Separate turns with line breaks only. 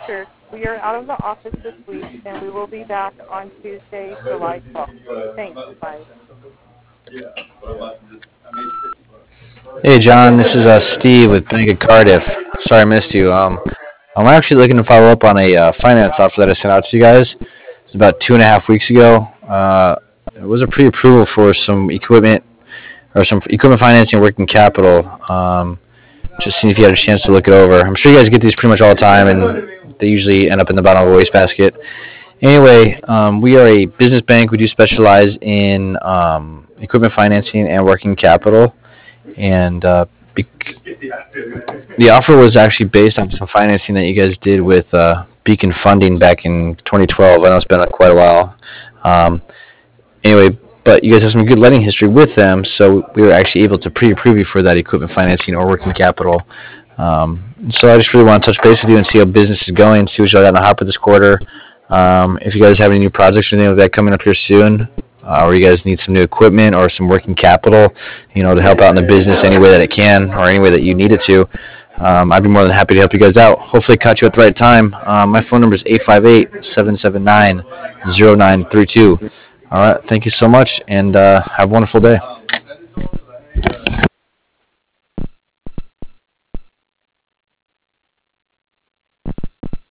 Sure. We are out of the office this week, and we will be back on Tuesday, July 12th. Thanks. Bye.
Hey John, this is Steve with Bank of Cardiff. Sorry I missed you. I'm actually looking to follow up on a finance offer that I sent out to you guys. It's about 2.5 weeks ago. It was a pre-approval for some equipment or some equipment financing, working capital. Just seeing if you had a chance to look it over. I'm sure you guys get these pretty much all the time, and they usually end up in the bottom of a wastebasket. Anyway, we are a business bank. We do specialize in equipment financing and working capital, and the offer was actually based on some financing that you guys did with Beacon Funding back in 2012. I know it's been quite a while. Um, anyway, but you guys have some good lending history with them, so we were actually able to pre-approve you for that equipment financing or working capital. So I just really want to touch base with you and see how business is going, see what y'all got in the hopper this quarter. If you guys have any new projects or anything like that coming up here soon, or you guys need some new equipment or some working capital, to help out in the business any way that it can or any way that you need it to, I'd be more than happy to help you guys out. Hopefully, catch you at the right time. My phone number is 858-779-0932. All right, thank you so much, and have a wonderful day.